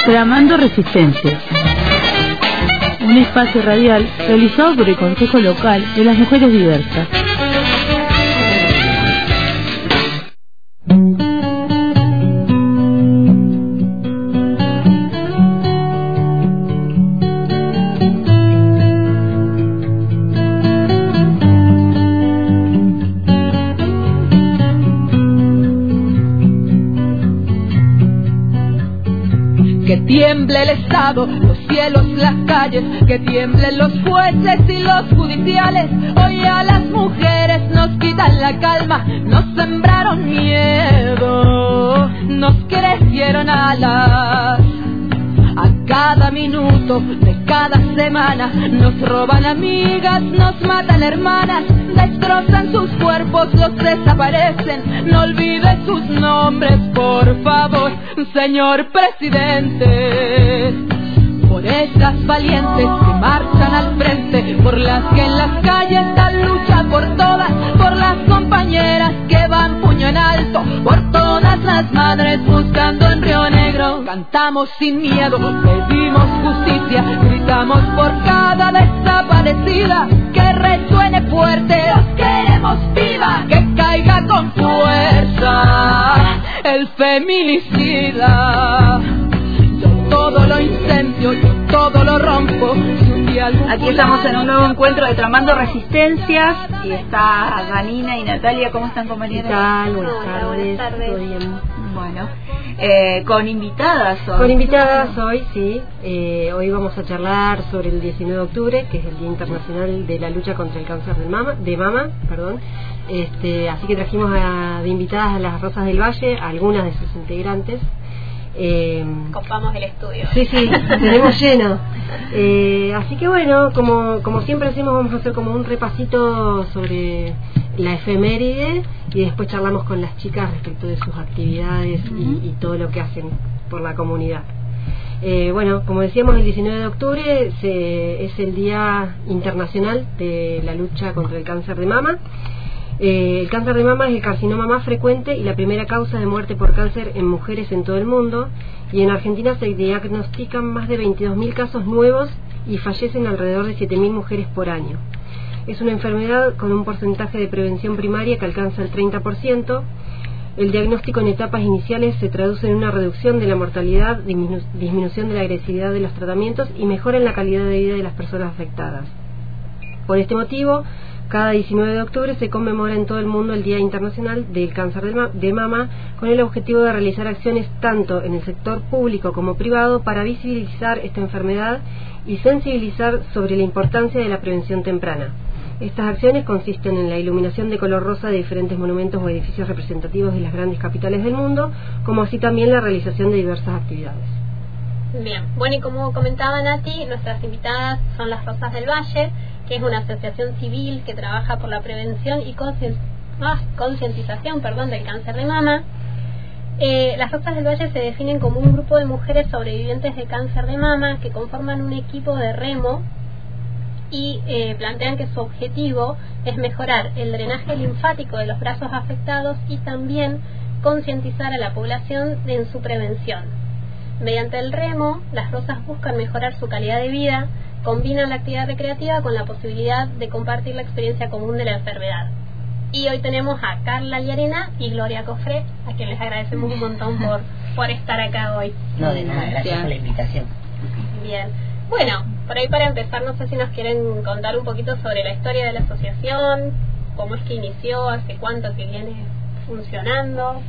Tramando Resistencias, un espacio radial realizado por el Consejo Local de las Mujeres Diversas. Que tiemble el Estado, los cielos, las calles, que tiemblen los jueces y los judiciales. Hoy a las mujeres nos quitan la calma, nos sembraron miedo, nos crecieron alas. A cada minuto de cada semana nos roban amigas, nos matan hermanas, destrozan sus cuerpos, los desaparecen. No olvide sus nombres, por favor, señor presidente. Por esas valientes que marchan al frente, por las que en las calles dan lucha por todas, por las compañeras que van puño en alto, por todas las madres buscando en Río Negro. Cantamos sin miedo, pedimos justicia, gritamos por cada desaparecida. Que resuene fuerte, los queremos viva, que caiga con fuerza el feminicida. Todo lo incendio, yo todo lo rompo. Aquí estamos en un nuevo encuentro de Tramando Resistencias y está Janina y Natalia. ¿Cómo están, compañeras? ¿Qué tal? Buenas tardes. ¿Todo bien? Bueno, con invitadas hoy. Con invitadas hoy, sí. Hoy vamos a charlar sobre el 19 de octubre, que es el Día Internacional de la Lucha contra el Cáncer de mama. Así que trajimos de invitadas a las Rosas del Valle, a algunas de sus integrantes. Copamos el estudio. Sí, tenemos lleno. Así que bueno, como siempre hacemos, vamos a hacer como un repasito sobre la efeméride y después charlamos con las chicas respecto de sus actividades y todo lo que hacen por la comunidad. Bueno, como decíamos, el 19 de octubre es el Día Internacional de la Lucha contra el Cáncer de Mama. El cáncer de mama es el carcinoma más frecuente y la primera causa de muerte por cáncer en mujeres en todo el mundo, y en Argentina se diagnostican más de 22.000 casos nuevos y fallecen alrededor de 7.000 mujeres por año. Es una enfermedad con un porcentaje de prevención primaria que alcanza el 30%. El diagnóstico en etapas iniciales se traduce en una reducción de la mortalidad, disminución de la agresividad de los tratamientos y mejora en la calidad de vida de las personas afectadas. Por este motivo, cada 19 de octubre se conmemora en todo el mundo el Día Internacional del Cáncer de Mama, con el objetivo de realizar acciones tanto en el sector público como privado para visibilizar esta enfermedad y sensibilizar sobre la importancia de la prevención temprana. Estas acciones consisten en la iluminación de color rosa de diferentes monumentos o edificios representativos de las grandes capitales del mundo, como así también la realización de diversas actividades. Bien, bueno, y como comentaba Nati, nuestras invitadas son las Rosas del Valle, que es una asociación civil que trabaja por la prevención y concientización del cáncer de mama. Las Rosas del Valle se definen como un grupo de mujeres sobrevivientes de cáncer de mama que conforman un equipo de remo y plantean que su objetivo es mejorar el drenaje linfático de los brazos afectados y también concientizar a la población en su prevención. Mediante el remo, las Rosas buscan mejorar su calidad de vida, combinan la actividad recreativa con la posibilidad de compartir la experiencia común de la enfermedad. Y hoy tenemos a Carla Llarena y Gloria Cofré, a quien les agradecemos un montón por estar acá hoy. No, de nada, gracias por la invitación. Bien, bueno, por ahí para empezar, no sé si nos quieren contar un poquito sobre la historia de la asociación, cómo es que inició, hace cuánto que viene funcionando.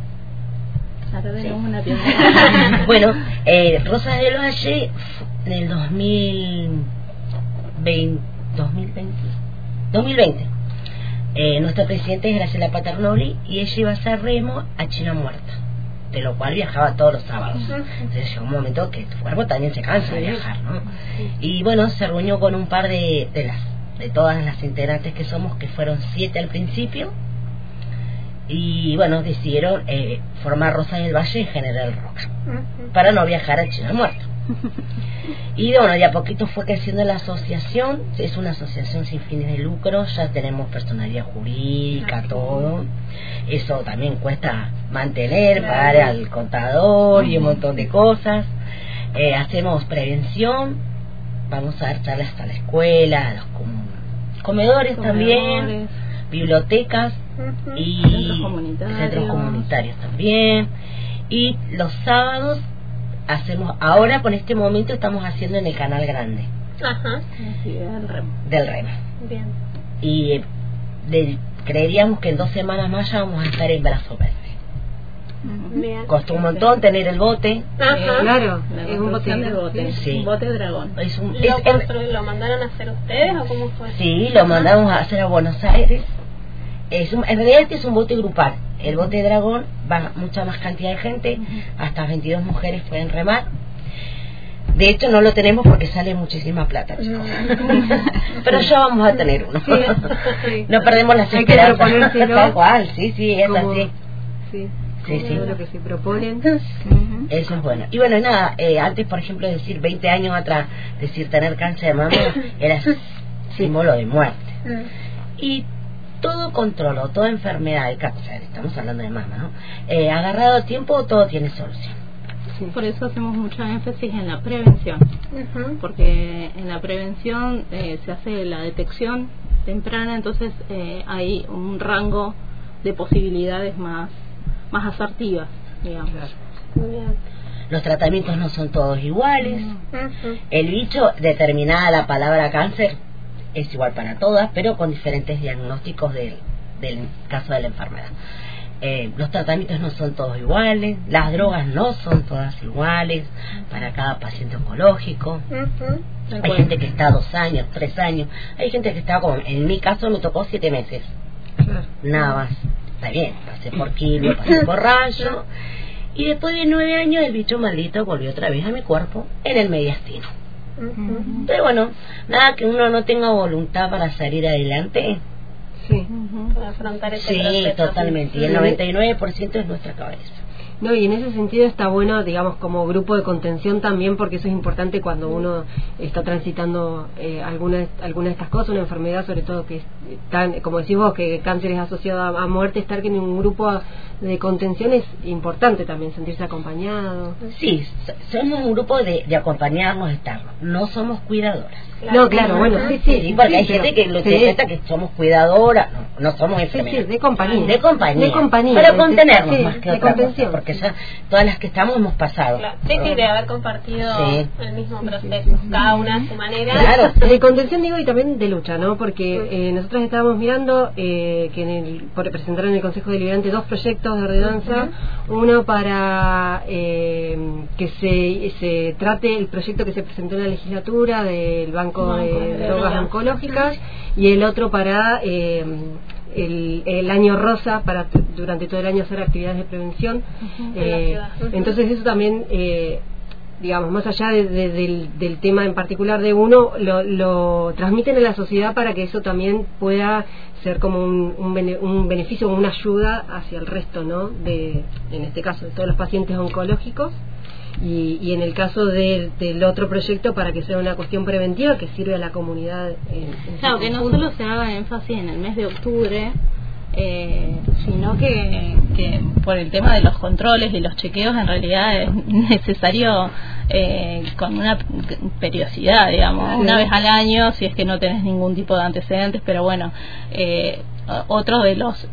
Sí. Bueno, Rosas del Valle en el 2020. Nuestra presidenta es Graciela Paternoli y ella iba a hacer remo a China Muerta, de lo cual viajaba todos los sábados. Entonces llegó un momento que tu cuerpo también se cansa de viajar, ¿no? Y bueno, se reunió con un par de todas las integrantes que somos, que fueron 7 al principio, y bueno, decidieron formar Rosas del Valle en General Roca para no viajar a China Muerta. Y bueno, de a poquito fue creciendo la asociación. Es una asociación sin fines de lucro, ya tenemos personalidad jurídica, todo. Eso también cuesta mantener, pagar al contador y un montón de cosas. Hacemos prevención, vamos a dar charlas hasta la escuela, a los comedores también, bibliotecas y centros comunitarios también. Y los sábados hacemos, ahora con este momento estamos haciendo en el Canal Grande. Ajá. Del Remo. Bien. Y creeríamos que en 2 semanas más ya vamos a estar en Brazo Verde. Bien. Costó un montón tener el bote. Ajá. Claro, La es un bote. construcción del bote. Sí. Un bote dragón. ¿Lo mandaron a hacer ustedes o cómo fue? Sí, lo mandamos a hacer a Buenos Aires. En realidad este es un bote grupal. El bote dragón va mucha más cantidad de gente, hasta 22 mujeres pueden remar. De hecho no lo tenemos porque sale muchísima plata, chicos. Pero ya vamos a tener uno. Sí. No perdemos las esperanzas. Tal cual, sí, es así. Sí. Sí. Lo que se proponen. Eso es bueno. Y bueno, nada, antes, por ejemplo, decir 20 años atrás, decir tener cáncer de mama era símbolo de muerte. Y todo control o toda enfermedad de cáncer, estamos hablando de mama, ¿no? Agarrado a tiempo, todo tiene solución. Sí. Por eso hacemos mucha énfasis en la prevención, porque en la prevención se hace la detección temprana, entonces hay un rango de posibilidades más asertivas, digamos. Muy bien. Los tratamientos no son todos iguales. El bicho, determinada la palabra cáncer, es igual para todas, pero con diferentes diagnósticos del caso de la enfermedad. Los tratamientos no son todos iguales, las drogas no son todas iguales para cada paciente oncológico. Hay gente que está 2 años, 3 años, hay gente que está, como en mi caso me tocó 7 meses, nada más. Está bien, pasé por quimio, pasé por rayo, y después de 9 años el bicho maldito volvió otra vez a mi cuerpo en el mediastino. Pero bueno, nada que uno no tenga voluntad para salir adelante. Sí. Para afrontar ese Sí, proceso. totalmente. Y el 99% es nuestra cabeza. No, y en ese sentido está bueno, digamos, como grupo de contención también, porque eso es importante cuando uno está transitando alguna de estas cosas, una enfermedad, sobre todo que es tan, como decís vos, que cáncer es asociado a muerte, estar en un grupo de contención es importante también, sentirse acompañado. Sí, somos un grupo de acompañarnos, estarnos. No somos cuidadoras. No, claro, bueno, sí, porque hay gente que lo interpreta que somos cuidadoras, no somos enfermeras. Sí, de compañía. De compañía. Pero contenernos más que de otra contención. cosa, porque ya todas las que estamos hemos pasado. Claro. Sí, de haber compartido el mismo proceso, cada una a su manera. Claro. De contención digo, y también de lucha, ¿no? Porque nosotros estábamos mirando que presentaron en el Consejo Deliberante 2 proyectos de ordenanza, uno para que se trate el proyecto que se presentó en la legislatura del Banco de Drogas Oncológicas, y el otro para el año rosa, para durante todo el año hacer actividades de prevención. Entonces eso también, digamos, más allá del tema en particular de uno, lo transmiten a la sociedad para que eso también pueda ser como un beneficio, una ayuda hacia el resto, ¿no? En este caso, de todos los pacientes oncológicos. Y en el caso del otro proyecto, para que sea una cuestión preventiva que sirve a la comunidad. Claro, que no solo se haga énfasis en el mes de octubre, sino que por el tema de los controles y los chequeos en realidad es necesario con una periodicidad, digamos, una vez al año, si es que no tenés ningún tipo de antecedentes, pero bueno, otro de los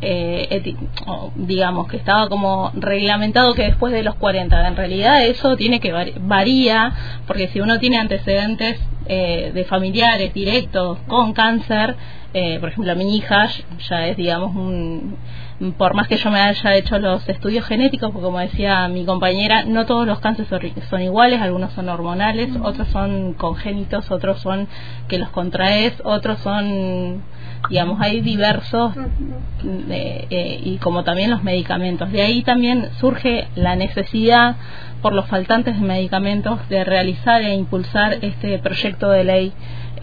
digamos que estaba como reglamentado que después de los 40, en realidad eso tiene que varía, porque si uno tiene antecedentes de familiares directos con cáncer, por ejemplo mi hija ya es, digamos, por más que yo me haya hecho los estudios genéticos, porque como decía mi compañera, no todos los cánceres son iguales, algunos son hormonales, otros son congénitos, otros son que los contraes, otros son, digamos, hay diversos, y como también los medicamentos. De ahí también surge la necesidad, por los faltantes de medicamentos, de realizar e impulsar este proyecto de ley.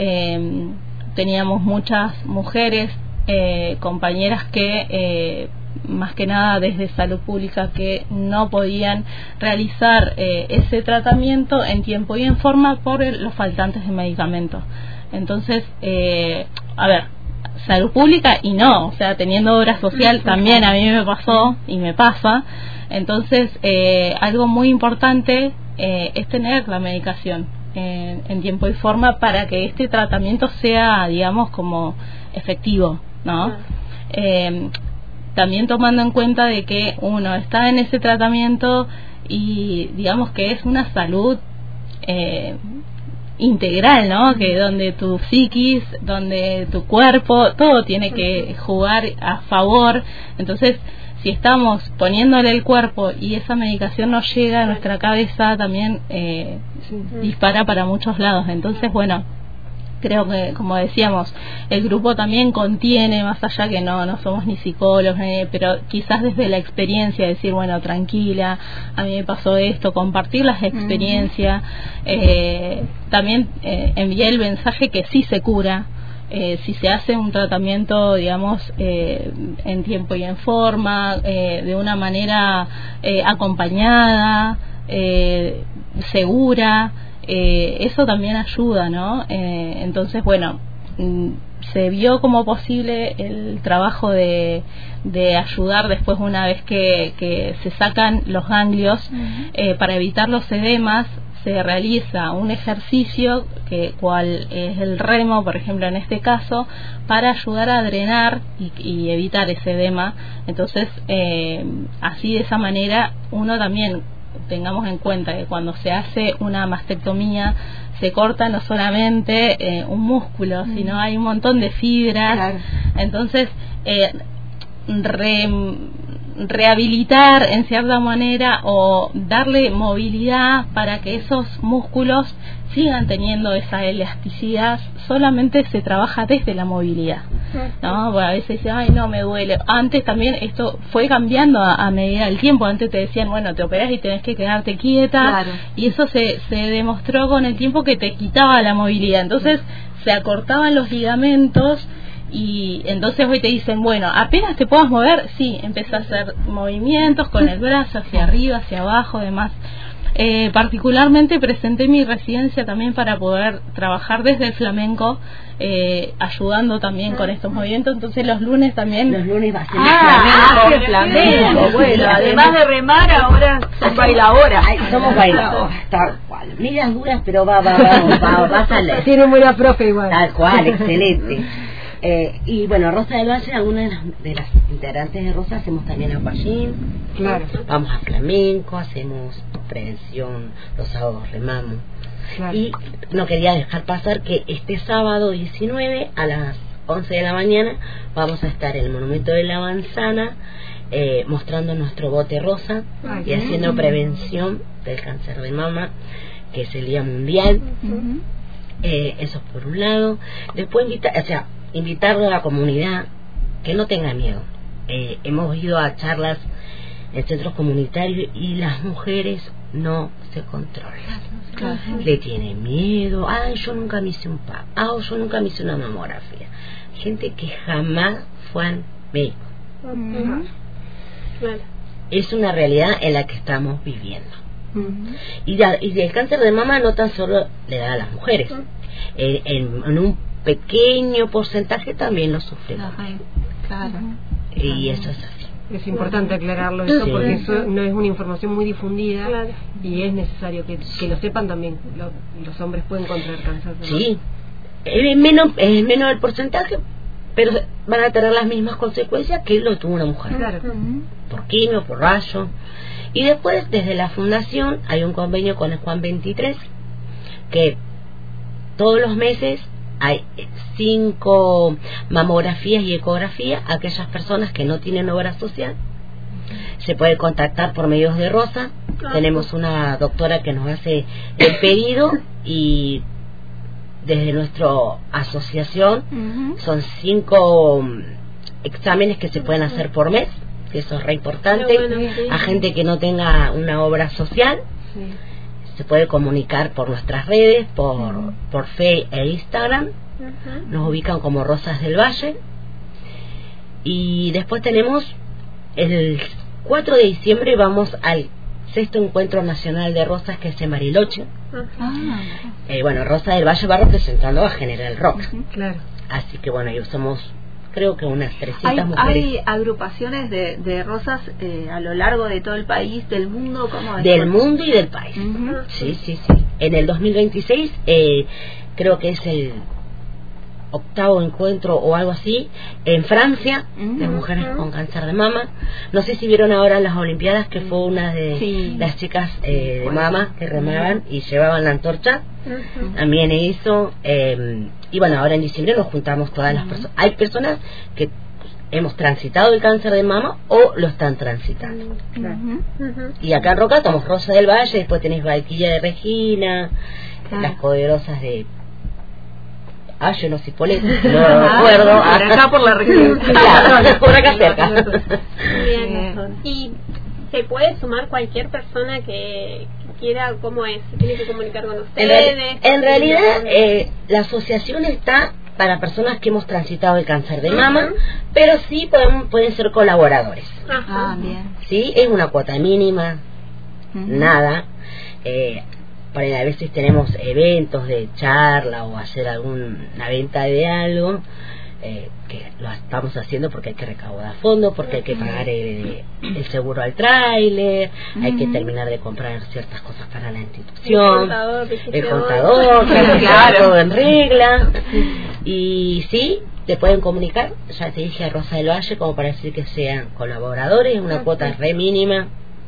Teníamos muchas mujeres, compañeras que más que nada desde salud pública, que no podían realizar ese tratamiento en tiempo y en forma por los faltantes de medicamentos. Entonces, a ver, salud pública y no, o sea, teniendo obra social también a mí me pasó y me pasa. Entonces, algo muy importante es tener la medicación en tiempo y forma para que este tratamiento sea, digamos, como efectivo, ¿no? También tomando en cuenta de que uno está en ese tratamiento y digamos que es una salud integral, ¿no? Que donde tu psiquis, donde tu cuerpo, todo tiene que jugar a favor. Entonces, si estamos poniéndole el cuerpo y esa medicación no llega a nuestra cabeza, también dispara para muchos lados. Entonces, bueno, creo que, como decíamos, el grupo también contiene, más allá que no somos ni psicólogos, pero quizás desde la experiencia decir, bueno, tranquila, a mí me pasó esto, compartir las experiencias. También envié el mensaje que sí se cura, si se hace un tratamiento, digamos, en tiempo y en forma, de una manera acompañada, segura. Eso también ayuda, ¿no? Entonces, bueno, se vio como posible el trabajo de ayudar después, una vez que se sacan los ganglios, para evitar los edemas. Se realiza un ejercicio cual es el remo, por ejemplo, en este caso, para ayudar a drenar y evitar ese edema. Entonces, así, de esa manera, uno también, tengamos en cuenta que cuando se hace una mastectomía se corta no solamente un músculo, sino hay un montón de fibras. Claro. Entonces, rehabilitar en cierta manera o darle movilidad para que esos músculos sigan teniendo esa elasticidad, solamente se trabaja desde la movilidad, ¿no? Bueno, a veces dicen, ay, no, me duele. Antes también esto fue cambiando a medida del tiempo. Antes te decían, bueno, te operás y tenés que quedarte quieta, claro. Y eso se demostró con el tiempo que te quitaba la movilidad. Entonces se acortaban los ligamentos. Y entonces hoy te dicen, bueno, apenas te puedas mover, sí, empieza a hacer movimientos con el brazo hacia arriba, hacia abajo, demás. Particularmente presenté mi residencia también para poder trabajar desde el flamenco, ayudando también con estos movimientos. Entonces los lunes también. Los lunes va a ser flamenco. Bueno, además de remar, ahora son bailadoras. Somos bailadoras, tal cual. Medias duras, pero va a salir. Tiene buena profe igual. Tal cual, excelente. Y bueno, Rosa del Valle, algunas de las integrantes de Rosa, hacemos también aquagym, claro. Vamos a flamenco, hacemos prevención, los sábados remamos, claro. Y no quería dejar pasar que este sábado 19 a las 11 de la mañana vamos a estar en el Monumento de la Manzana, mostrando nuestro bote rosa y haciendo prevención del cáncer de mama, que es el Día Mundial. Eso por un lado. Después invitarlo a la comunidad que no tenga miedo. Hemos ido a charlas en centros comunitarios y las mujeres no se controlan. Le tienen miedo. Ay, yo nunca me hice un PAP. Yo nunca me hice una mamografía. Gente que jamás fue al médico. Es una realidad en la que estamos viviendo. Y el cáncer de mama no tan solo le da a las mujeres. En un pequeño porcentaje también lo sufren. Claro. Y eso es así. Es importante aclararlo eso, porque eso no es una información muy difundida, claro. Y es necesario que lo sepan también. Los hombres pueden contraer cáncer de mama. Sí, es menos el porcentaje, pero van a tener las mismas consecuencias que lo tuvo una mujer. Claro. Por quimio, por rayo. Y después, desde la fundación, hay un convenio con el Juan 23, que todos los meses hay 5 mamografías y ecografías a aquellas personas que no tienen obra social. Se puede contactar por medios de Rosa. Tenemos una doctora que nos hace el pedido, y desde nuestra asociación son 5 exámenes que se pueden hacer por mes, que eso es re importante. A gente que no tenga una obra social, se puede comunicar por nuestras redes, por Face e Instagram. Nos ubican como Rosas del Valle. Y después tenemos el 4 de diciembre vamos al 6º Encuentro Nacional de Rosas, que es en Bariloche. Bueno, Rosa del Valle va representando a General Roca. Claro. Así que bueno, ahí somos creo que unas 300 ¿Hay mujeres. agrupaciones de rosas a lo largo de todo el país, del mundo? ¿Cómo es? Del mundo y del país. Sí. En el 2026 creo que es el 8º encuentro o algo así en Francia de mujeres con cáncer de mama. No sé si vieron ahora en las Olimpiadas que fue una de las chicas de mama que remaban y llevaban la antorcha. También hizo y bueno, ahora en diciembre nos juntamos todas las personas. Hay personas que hemos transitado el cáncer de mama o lo están transitando. Y acá en Roca estamos Rosa del Valle, después tenés Valquilla de Regina, las poderosas de yo no sé, Polet, no recuerdo. Por acá por la región. Claro, por acá cerca. Bien. Y se puede sumar cualquier persona que quiera, ¿cómo es? ¿Se tiene que comunicar con ustedes? En realidad, la asociación está para personas que hemos transitado el cáncer de mama, pero sí pueden ser colaboradores. Bien. Sí, es una cuota mínima, nada. Por ahí a veces tenemos eventos de charla o hacer alguna venta de algo, que lo estamos haciendo porque hay que recaudar fondos, porque hay que pagar el seguro al tráiler, hay que terminar de comprar ciertas cosas para la institución, el contador, claro, todo en regla. Y sí, te pueden comunicar, ya te dije, a Rosa del Valle, como para decir que sean colaboradores, una cuota re mínima.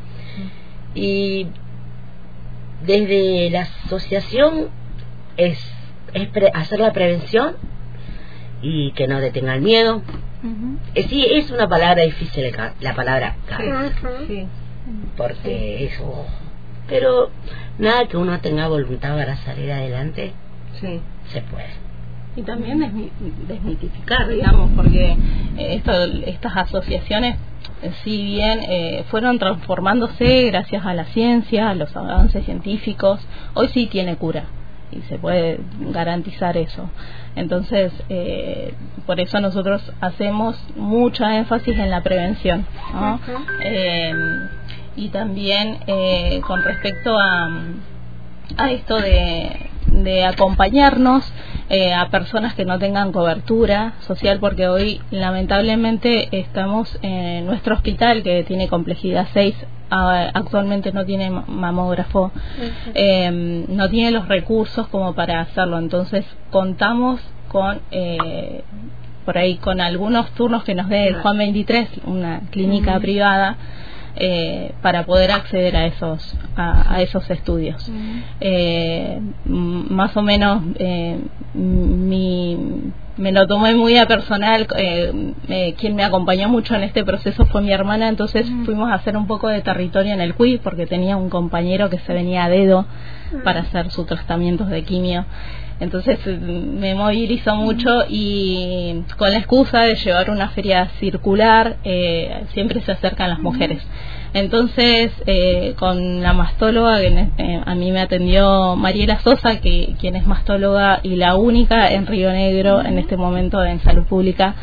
Y desde la asociación es hacer la prevención y que no detenga el miedo. Sí, es una palabra difícil la palabra cáncer, porque eso, pero nada que uno tenga voluntad para salir adelante, se puede. Y también desmitificar, digamos, porque estas asociaciones, si bien fueron transformándose gracias a la ciencia, a los avances científicos, hoy sí tiene cura y se puede garantizar eso. Entonces, por eso nosotros hacemos mucha énfasis en la prevención, ¿no? Y también con respecto a esto de acompañarnos a personas que no tengan cobertura social, porque hoy lamentablemente estamos en nuestro hospital, que tiene complejidad 6, actualmente no tiene mamógrafo, no tiene los recursos como para hacerlo. Entonces contamos con por ahí con algunos turnos que nos dé el Juan 23, una clínica privada, para poder acceder a esos estudios. Más o menos me lo tomé muy a personal. Quien me acompañó mucho en este proceso fue mi hermana, entonces fuimos a hacer un poco de territorio en el CUI porque tenía un compañero que se venía a dedo para hacer sus tratamientos de quimio. Entonces me movilizó mucho, y con la excusa de llevar una feria circular, siempre se acercan las mujeres. Entonces, con la mastóloga, a mí me atendió Mariela Sosa, quien es mastóloga y la única en Río Negro en este momento en salud pública.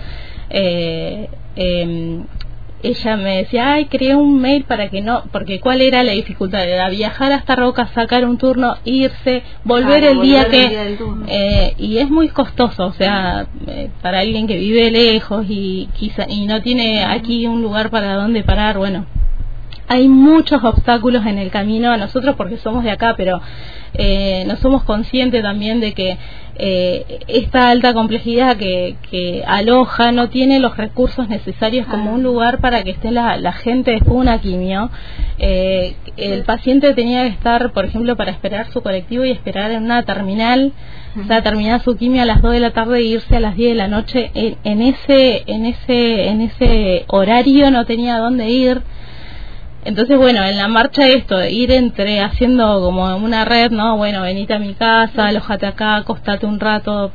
Ella me decía, creé un mail para que no, porque ¿cuál era la dificultad? Era viajar hasta Roca, sacar un turno, irse, volver el día y es muy costoso, o sea, para alguien que vive lejos y no tiene aquí un lugar para donde parar. Bueno, hay muchos obstáculos en el camino a nosotros porque somos de acá, pero no somos conscientes también de que esta alta complejidad que aloja no tiene los recursos necesarios como un lugar para que esté la gente después de una quimio. El paciente tenía que estar, por ejemplo, para esperar su colectivo y esperar en una terminal, o sea, terminar su quimio a las 2 de la tarde e irse a las 10 de la noche. En ese horario no tenía dónde ir. Entonces, bueno, en la marcha ir haciendo como una red, ¿no? Bueno, venite a mi casa, alójate acá, acostate un rato,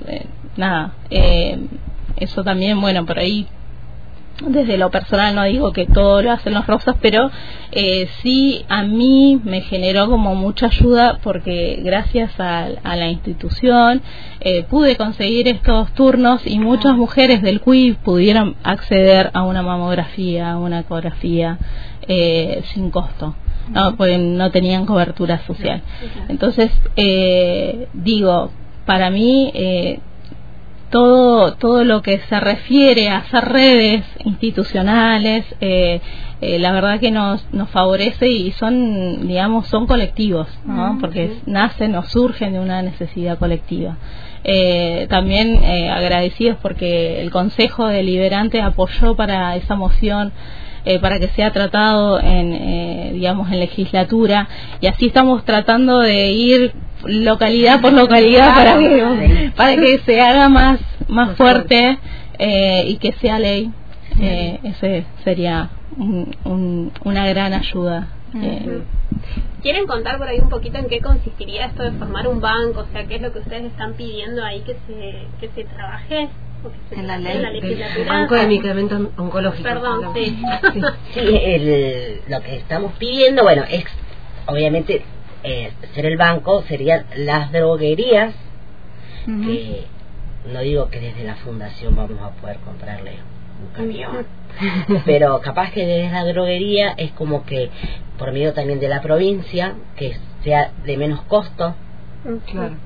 eso también, bueno, por ahí, desde lo personal no digo que todo lo hacen los rosas, pero sí a mí me generó como mucha ayuda, porque gracias a la institución pude conseguir estos turnos y muchas mujeres del CUI pudieron acceder a una mamografía, a una ecografía, sin costo, ¿no? Porque no tenían cobertura social. Entonces, digo, para mí todo lo que se refiere a hacer redes institucionales, la verdad que nos favorece y son, digamos, son colectivos, ¿no? Porque nacen o surgen de una necesidad colectiva. También agradecidos porque el Consejo Deliberante apoyó para esa moción, para que sea tratado en legislatura, y así estamos tratando de ir localidad por localidad para que se haga más fuerte y que sea ley. Ese sería una gran ayuda. ¿Quieren contar por ahí un poquito en qué consistiría esto de formar un banco? O sea, ¿qué es lo que ustedes están pidiendo ahí que se trabaje? En la ley, en la legislatura. Banco de medicamentos oncológicos. Perdón, sí. Lo que estamos pidiendo, bueno, es obviamente ser el banco, serían las droguerías, que no digo que desde la fundación vamos a poder comprarle un camión, pero capaz que desde la droguería es como que por medio también de la provincia, que sea de menos costo, Claro.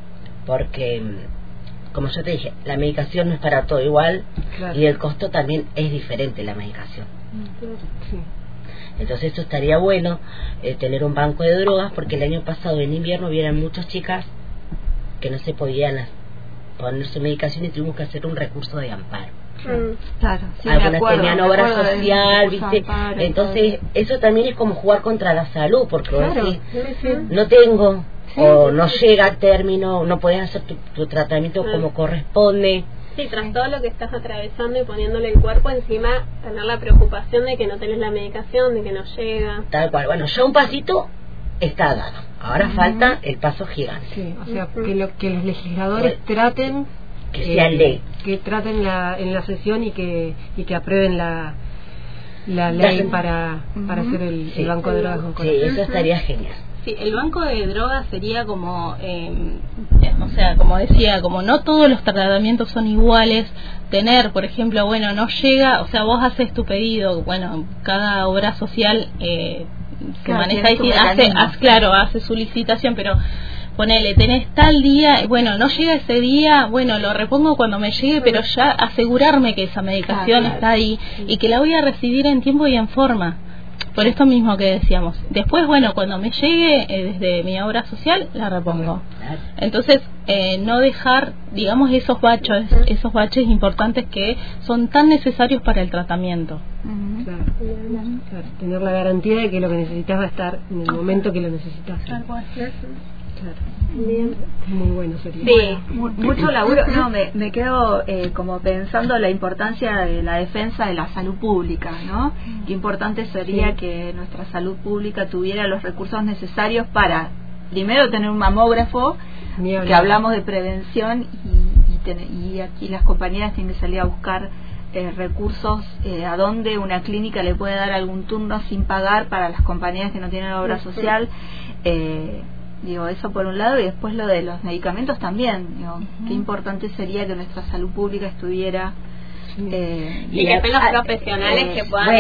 porque como yo te dije, la medicación no es para todo igual, Claro. y el costo también es diferente la medicación. Sí. Entonces esto estaría bueno, tener un banco de drogas, porque el año pasado en invierno hubieran muchas chicas que no se podían poner su medicación y tuvimos que hacer un recurso de amparo. Claro, sí, Algunas tenían obra me acuerdo social, del ¿viste? amparo, Entonces eso también es como jugar contra la salud, porque vos Claro. decís, no tengo, o no llega a término, no podés hacer tu tratamiento como corresponde. Sí, tras todo lo que estás atravesando y poniéndole el cuerpo encima, tener la preocupación de que no tenés la medicación, de que no llega. Tal cual. Bueno, ya un pasito está dado. Ahora falta el paso gigante. Sí, o sea, que los legisladores traten Que sea ley. que traten en la sesión y que aprueben la ley para hacer el banco de drogas Sí, oncológicas. eso estaría genial. Sí, el banco de drogas sería como, o sea, como decía, como no todos los tratamientos son iguales, tener, por ejemplo, bueno, no llega, o sea, vos haces tu pedido, bueno, cada obra social se maneja y hace su licitación, pero ponele, tenés tal día, bueno, no llega ese día, bueno, lo repongo cuando me llegue, pero ya asegurarme que esa medicación está ahí y que la voy a recibir en tiempo y en forma. Por esto mismo que decíamos. Después, bueno, cuando me llegue desde mi obra social, la repongo. Entonces, no dejar, digamos, esos baches importantes que son tan necesarios para el tratamiento. Claro. Tener la garantía de que lo que necesitas va a estar en el momento que lo necesitas. Claro. Bien. Muy bueno sería. Sí. Mucho laburo. No, me quedo como pensando la importancia de la defensa de la salud pública, ¿no? Qué importante sería que nuestra salud pública tuviera los recursos necesarios para, primero, tener un mamógrafo, que hablamos de prevención, y aquí las compañeras tienen que salir a buscar recursos a donde una clínica le puede dar algún turno sin pagar para las compañeras que no tienen obra social. Digo, eso por un lado, y después lo de los medicamentos también. Digo, qué importante sería que nuestra salud pública estuviera. Y que estén los profesionales que puedan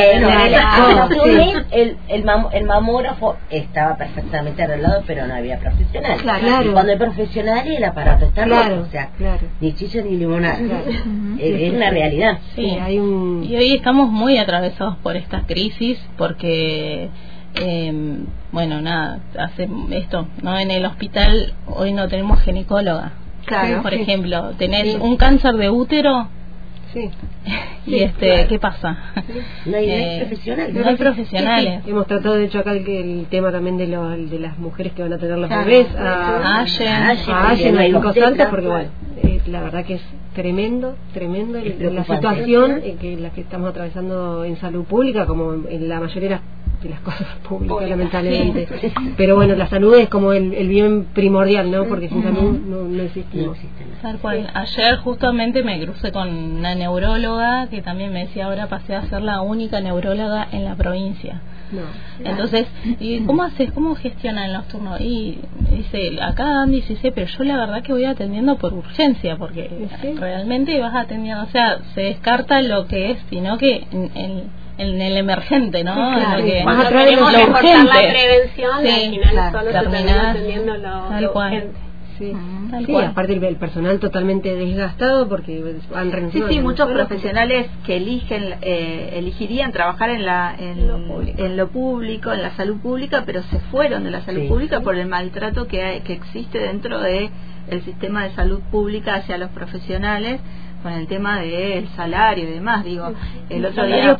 el mamógrafo estaba perfectamente arreglado, pero no había profesionales. Claro. Y cuando hay profesionales, el aparato está roto, o sea, claro. ni chicha ni limonada. Es una realidad. Sí, hay un... Y hoy estamos muy atravesados por esta crisis porque bueno, nada, hace esto, ¿no? En el hospital hoy no tenemos ginecóloga. Claro. Por ejemplo, tenés un cáncer de útero. Sí. Y ¿qué pasa? No hay profesionales. No hay profesionales. Hemos tratado, de hecho, acá el tema también de las mujeres que van a tener los bebés a Allen, a Cinco Saltas, porque bueno, la verdad que es tremendo la situación en la que estamos atravesando en salud pública, como en la mayoría de las cosas públicas, lamentablemente. Pero bueno, la salud es como el bien primordial, ¿no? Porque sin salud no existimos. Tal cual. Ayer justamente me crucé con una neuróloga que también me decía, ahora pasé a ser la única neuróloga en la provincia. Entonces, ¿y cómo haces? ¿Cómo gestionan los turnos? Y dice, acá Andy dice, pero yo la verdad que voy atendiendo por urgencia, porque realmente vas atendiendo, o sea, se descarta lo que es, sino que en el emergente, ¿no? Claro. Lo que Cuando lo tenemos que cortar urgente. la prevención, al final solo se termina terminar atendiendo lo urgente. Sí, Tal sí, cual. aparte el personal totalmente desgastado porque han renunciado. Sí, a muchos la escuela. profesionales que elegirían trabajar en lo público, en la salud pública, pero se fueron de la salud pública por el maltrato que existe dentro de el sistema de salud pública hacia los profesionales, con el tema del salario y demás. Digo, el otro día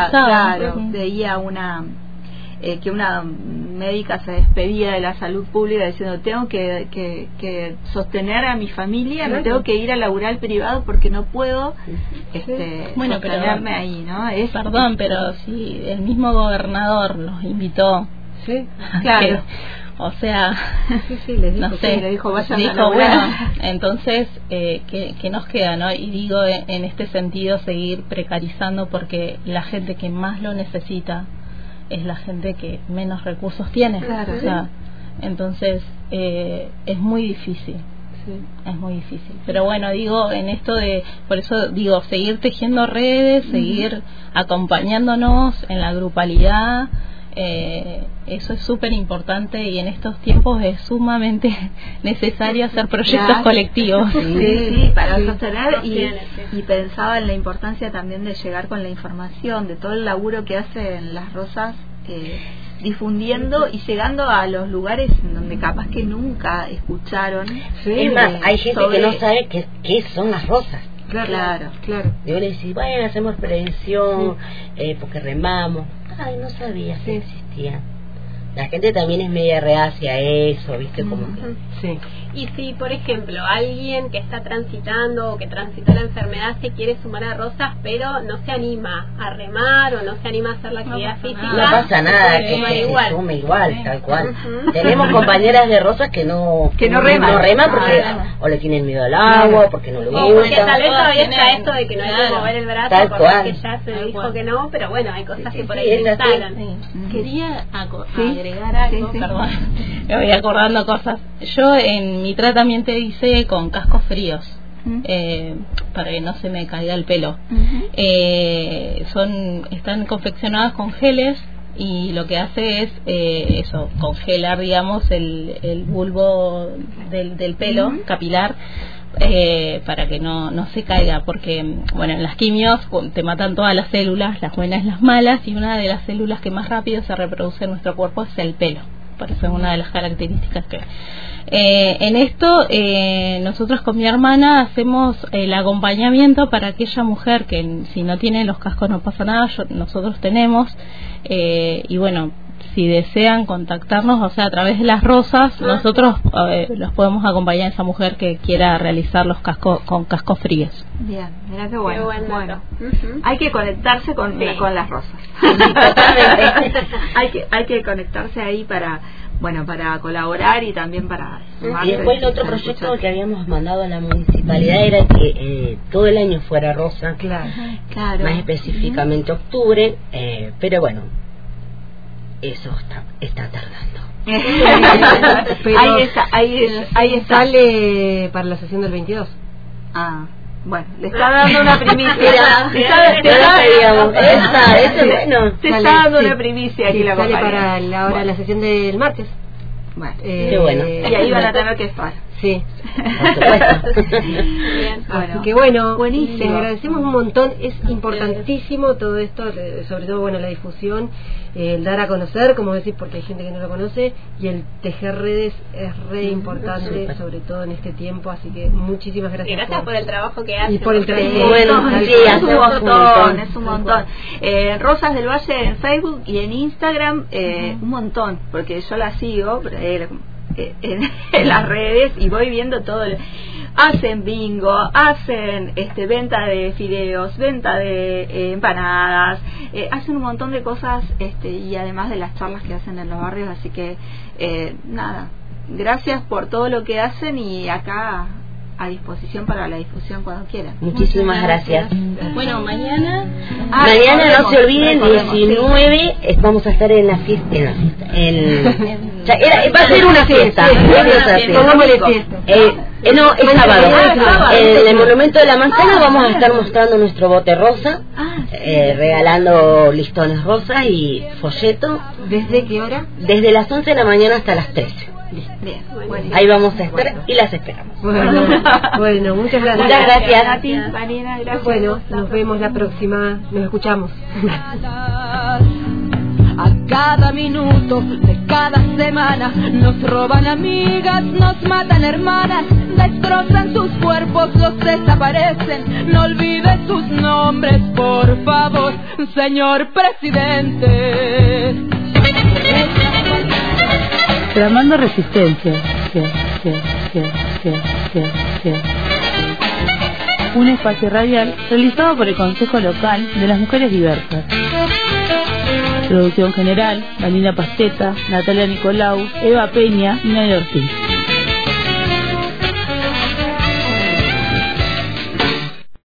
veía que una médica se despedía de la salud pública diciendo: tengo que sostener a mi familia, me tengo que ir a laburar privado porque no puedo sostenerme ahí, ¿no? Perdón, pero si el mismo gobernador los invitó, claro, o sea, les dijo, no sé, le dijo, bueno, entonces ¿qué nos queda, no? Y digo, en este sentido, seguir precarizando, porque la gente que más lo necesita es la gente que menos recursos tiene. Claro, o sea, entonces es muy difícil. Es muy difícil, pero bueno, digo, en esto por eso digo, seguir tejiendo redes, seguir acompañándonos en la grupalidad, eso es súper importante, y en estos tiempos es sumamente necesario hacer proyectos colectivos. Sí, para sostener, y pensaba en la importancia también de llegar con la información, de todo el laburo que hacen las Rosas, difundiendo y llegando a los lugares en donde capaz que nunca escucharon. Es más, hay gente que no sabe qué son las Rosas. Claro. Yo le decía, bueno, hacemos prevención, porque remamos. Ay, no sabía que existía. La gente también es media reacia a eso, ¿viste? Como que... Sí. Y si, por ejemplo, alguien que está transitando o que transitó la enfermedad se quiere sumar a Rosas, pero no se anima a remar o no se anima a hacer la actividad física, no pasa nada, que se sume igual, tal cual. Tenemos compañeras de Rosas que no reman porque o le tienen miedo al agua, porque no le gusta. Porque tal vez todavía está esto de que no hay que mover el brazo, tal porque cual. ya se dijo que no, pero bueno, hay cosas que por ahí se instalan. Quería agregar algo, perdón, me voy acordando cosas. Yo en mi tratamiento hice con cascos fríos, para que no se me caiga el pelo. Están confeccionados con geles, y lo que hace es congelar, digamos, el bulbo del pelo capilar, para que no se caiga, porque bueno, en las quimios te matan todas las células, las buenas y las malas, y una de las células que más rápido se reproduce en nuestro cuerpo es el pelo. Por eso es una de las características que en esto nosotros con mi hermana hacemos el acompañamiento para aquella mujer que si no tiene los cascos no pasa nada, nosotros tenemos, y bueno, si desean contactarnos, o sea, a través de las Rosas, nosotros los podemos acompañar a esa mujer que quiera realizar los cascos con cascos fríos. Bien, mira qué bueno. Hay que conectarse con las Rosas. hay que conectarse ahí para colaborar y también para y después el otro proyecto que habíamos mandado a la municipalidad era que todo el año fuera rosa, claro. Más específicamente octubre, pero bueno, eso está tardando. Pero ahí está. Sale para la sesión del 22. Bueno, le está dando una primicia. Te está dando una primicia aquí la compañera. Sale para la sesión del martes. Bueno, qué bueno. Y ahí van a tener que estar. Sí, por supuesto. Bien, así que bueno, buenísimo. les agradecemos un montón. Es importantísimo todo esto, sobre todo la difusión, el dar a conocer, como decís, porque hay gente que no lo conoce, y el tejer redes es re importante, sobre todo en este tiempo. Así que muchísimas gracias. Y gracias por el trabajo que hacen. Y por el trabajo. Es un montón. Rosas del Valle en Facebook y en Instagram, un montón, porque yo la sigo en las redes y voy viendo todo. Hacen bingo, hacen venta de fideos, venta de empanadas, hacen un montón de cosas, y además de las charlas que hacen en los barrios. Así que nada, gracias por todo lo que hacen, y acá a disposición para la difusión cuando quieran. Muchísimas gracias. Bueno, mañana no se olviden, 19 vamos a estar en la fiesta. Va a ser una fiesta. Pongámosle fiesta. No, es sábado. En el Monumento de la Manzana vamos a estar mostrando nuestro bote rosa, regalando listones rosas y folleto. ¿Desde qué hora? Desde las 11 de la mañana hasta las 13. Bien, bueno. Ahí vamos a estar y las esperamos. Bueno, muchas gracias. Muchas gracias. A ti, Marina, gracias. Bueno, nos vemos la próxima. Nos escuchamos. A cada minuto de cada semana nos roban amigas, nos matan hermanas, destrozan sus cuerpos, los desaparecen. No olvide sus nombres, por favor, señor presidente. Tramando resistencia. Un espacio radial realizado por el Consejo Local de las Mujeres Diversas. Producción general: Vanina Pasteta, Natalia Nicolau, Eva Peña y Nadia Ortiz.